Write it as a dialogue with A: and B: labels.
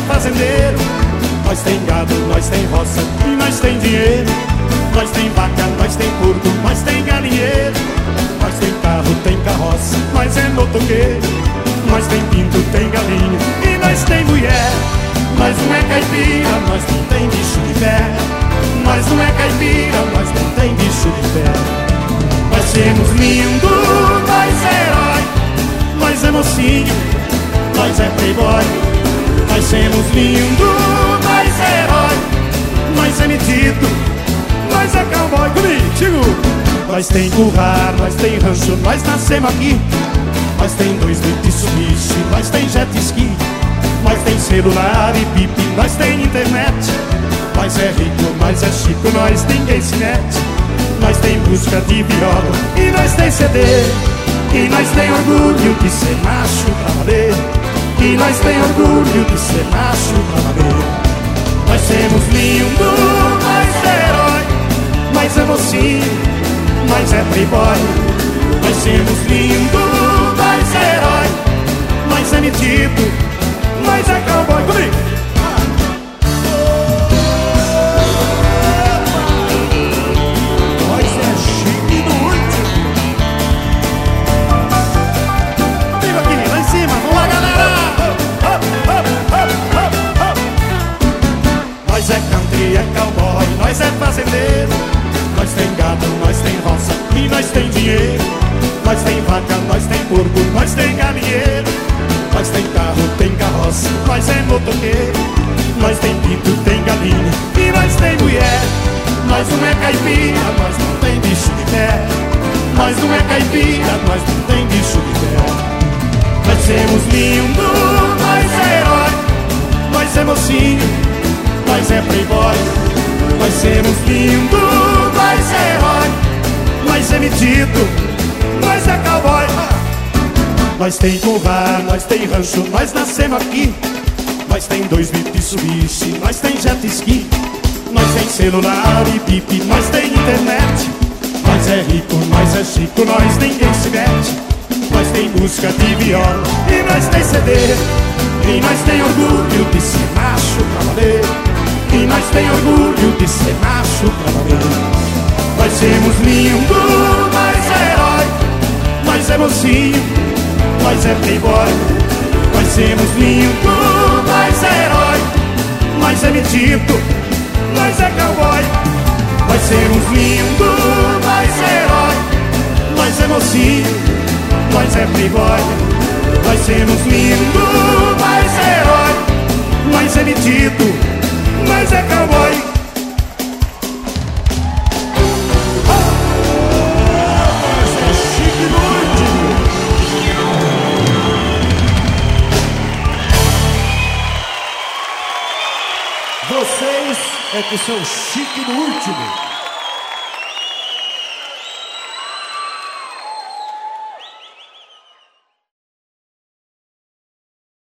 A: fazendeiro. Nós tem gado, nós tem roça e nós tem dinheiro. Nós tem vaca, nós tem porco, nós tem galinheiro. Nós tem carro, tem carroça, nós é motoqueiro. Nós tem pinto, tem galinha e nós tem mulher. Nós não é caipira, nós não tem bicho de pé. Nós não é caipira, nós não tem bicho de pé. Nós temos lindo, nós é herói. Nós é mocinho, nós é playboy. Nós temos lindo, nós é herói. Nós é metido, nós é cowboy. Comigo! Nós tem curral, nós tem rancho, nós nascemos aqui. Nós tem 2 Mitsubishi, nós tem jet ski. Nós tem celular e pipi, nós tem internet. Nós é rico, nós é chico, nós ninguém se mete. Nós tem música de viola e nós tem CD. E nós tem orgulho de ser macho pra valer. E nós tem orgulho de ser macho pra valer. Nós temos lindo, nós é herói. Nós é mocinho, nós é playboy. Nós temos lindo, nós é herói. Nós é metido, nós é cowboy. Comigo! Nós é chique do último. Comigo aqui, lá em cima, vamos lá, galera! Nós é country, é cowboy, nós é fazendeiro. Nós tem gado, nós tem roça e nós tem dinheiro. Nós tem vaca, nós tem porco, nós tem galinheiro. Nós tem carro, tem carroça, nós é motoqueiro. Nós tem pinto, tem galinha e nós tem mulher. Nós não é caipira, nós não tem bicho de pé. Nós não é caipira, nós não tem bicho de pé. Nós temos lindo, nós é herói. Nós é mocinho, nós é playboy. Nós temos lindo, nós é herói. Nós é metido, nós é cowboy. Nós tem curral, nós tem rancho, nós nascemos aqui. Nós tem 2 Mitsubishi, nós tem jet ski. Nós tem celular e pipi, nós tem internet. Nós é rico, nós é chico, nós ninguém se mete. Nós tem música de viola e nós tem CD. E nós tem orgulho de ser macho pra valer. E nós tem orgulho de ser macho pra valer. Nós temos lindo, nós é herói. Nós é mocinho, nós é playboy. Nós temos lindo, nós é herói. Nós é metido, nós é cowboy. Nós temos lindo, nós é herói. Nós é mocinho, nós é playboy. Nós temos lindo, nós é herói. Nós é metido, nós é cowboy. Vocês é que são chique no último.